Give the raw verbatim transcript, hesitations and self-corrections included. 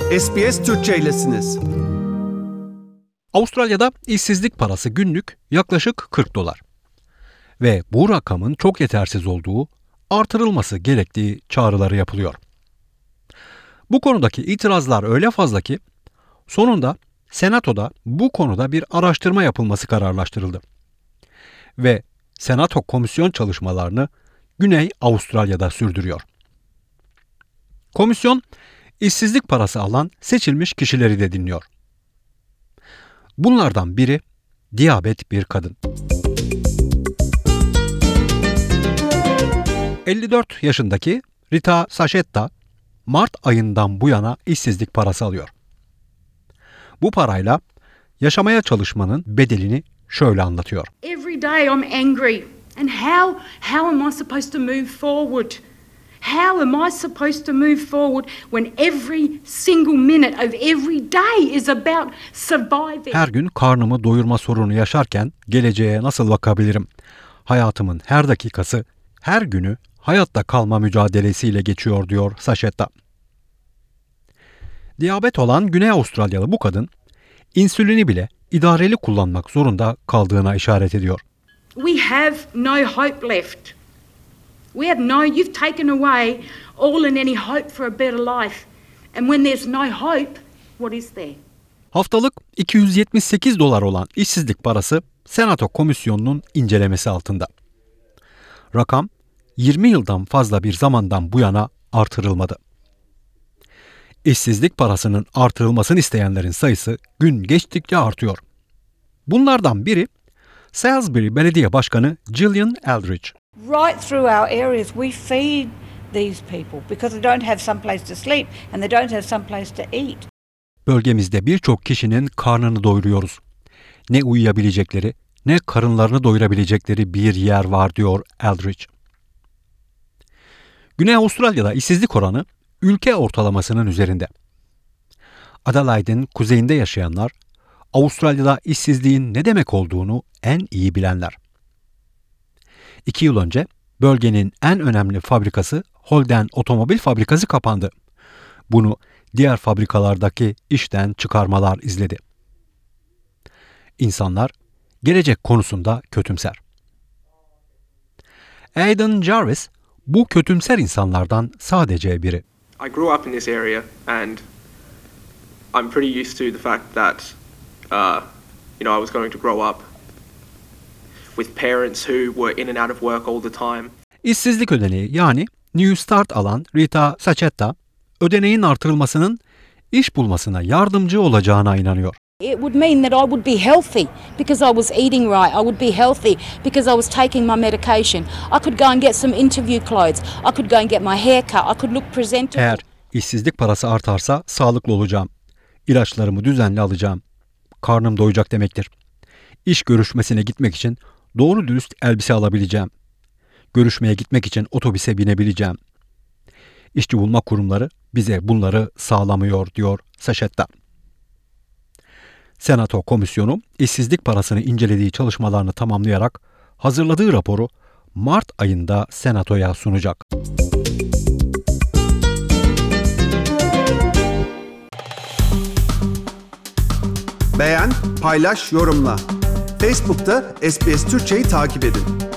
S B S Türkçe'ylesiniz. Avustralya'da işsizlik parası günlük yaklaşık kırk dolar. Ve bu rakamın çok yetersiz olduğu, artırılması gerektiği çağrıları yapılıyor. Bu konudaki itirazlar öyle fazla ki sonunda Senato'da bu konuda bir araştırma yapılması kararlaştırıldı. Ve Senato komisyon çalışmalarını Güney Avustralya'da sürdürüyor. Komisyon, işsizlik parası alan seçilmiş kişileri de dinliyor. Bunlardan biri diyabet bir kadın. elli dört yaşındaki Rita Sachetta, Mart ayından bu yana işsizlik parası alıyor. Bu parayla yaşamaya çalışmanın bedelini şöyle anlatıyor. Every day I'm angry and how how am I supposed to move forward? How am I supposed to move forward when every single minute of every day is about surviving? Her gün karnımı doyurma sorunu yaşarken geleceğe nasıl bakabilirim? Hayatımın her dakikası, her günü hayatta kalma mücadelesiyle geçiyor diyor Sachetta. Diyabet olan Güney Avustralyalı bu kadın, insülini bile idareli kullanmak zorunda kaldığına işaret ediyor. We have no hope left. We have no, you've taken away all and any hope for a better life. And when there's no hope, what is there? Haftalık iki yüz yetmiş sekiz dolar olan işsizlik parası Senato Komisyonu'nun incelemesi altında. Rakam yirmi yıldan fazla bir zamandan bu yana artırılmadı. İşsizlik parasının artırılmasını isteyenlerin sayısı gün geçtikçe artıyor. Bunlardan biri Salisbury Belediye Başkanı Gillian Eldridge. Right through our areas we feed these people because they don't have some place to sleep and they don't have some place to eat. Bölgemizde birçok kişinin karnını doyuruyoruz. Ne uyuyabilecekleri, ne karınlarını doyurabilecekleri bir yer var diyor Eldridge. Güney Avustralya'da işsizlik oranı ülke ortalamasının üzerinde. Adelaide'in kuzeyinde yaşayanlar, Avustralya'da işsizliğin ne demek olduğunu en iyi bilenler. İki yıl önce bölgenin en önemli fabrikası Holden Otomobil Fabrikası kapandı. Bunu diğer fabrikalardaki işten çıkarmalar izledi. İnsanlar gelecek konusunda kötümser. Aidan Jarvis bu kötümser insanlardan sadece biri. I grew up in this area and I'm pretty used to the fact that uh, you know I was going to grow up with parents who were in and out of work all the time. İşsizlik ödeneği yani New Start alan Rita Sachetta, ödeneğin artırılmasının iş bulmasına yardımcı olacağına inanıyor. It would mean that I would be healthy because I was eating right. I would be healthy because I was taking my medication. I could go and get some interview clothes. I could go and get my hair cut. I could look presentable. Eğer işsizlik parası artarsa sağlıklı olacağım. İlaçlarımı düzenli alacağım. Karnım doyacak demektir. İş görüşmesine gitmek için doğru dürüst elbise alabileceğim. Görüşmeye gitmek için otobüse binebileceğim. İşçi bulma kurumları bize bunları sağlamıyor diyor Sachetta. Senato Komisyonu işsizlik parasını incelediği çalışmalarını tamamlayarak hazırladığı raporu Mart ayında Senato'ya sunacak. Beğen, paylaş, yorumla. Facebook'ta S B S Türkçe'yi takip edin.